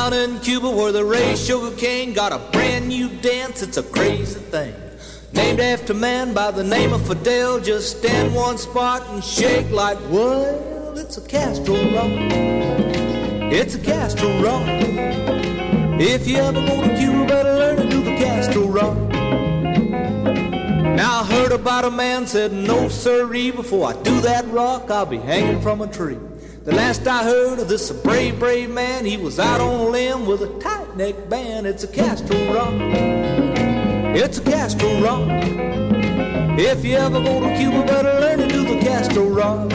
Down in Cuba where they raise sugar cane, got a brand new dance, it's a crazy thing. Named after a man by the name of Fidel, just stand one spot and shake like, well, it's a Castro rock. It's a Castro rock. If you ever go to Cuba, better learn to do the Castro rock. Now I heard about a man said, no sirree, before I do that rock, I'll be hanging from a tree. The last I heard of this brave, brave man, he was out on a limb with a tight neck band. It's a Castro rock. It's a Castro rock. If you ever go to Cuba, better learn to do the Castro rock.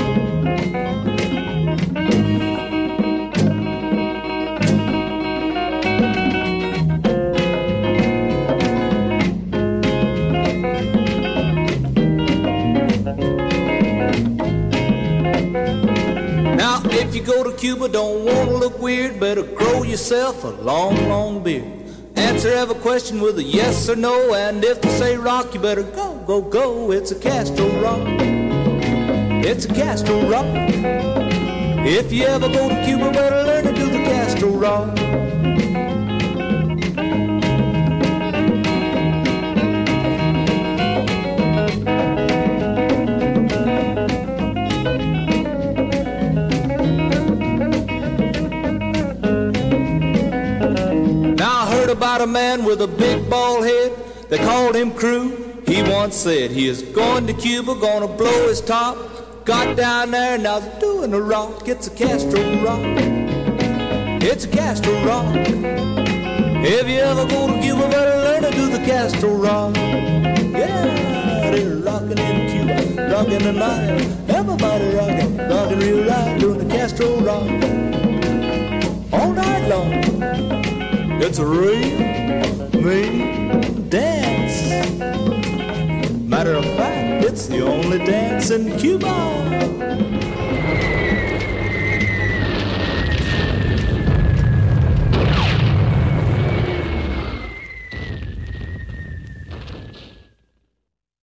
Now, if you go to Cuba, don't want to look weird, better grow yourself a long, long beard. Answer every question with a yes or no, and if they say rock, you better go, go, go. It's a Castro rock. It's a Castro rock. If you ever go to Cuba, better learn to do the Castro rock. About a man with a big bald head, they called him Crew. He once said he is going to Cuba, gonna blow his top. Got down there, now they're doing a rock. It's a Castro rock. It's a Castro rock. If you ever go to Cuba, better learn to do the Castro rock. Yeah, they're rocking in Cuba, rocking tonight. Everybody rocking, rocking real right, doing the Castro rock all night long. It's a real mean dance. Matter of fact, it's the only dance in Cuba.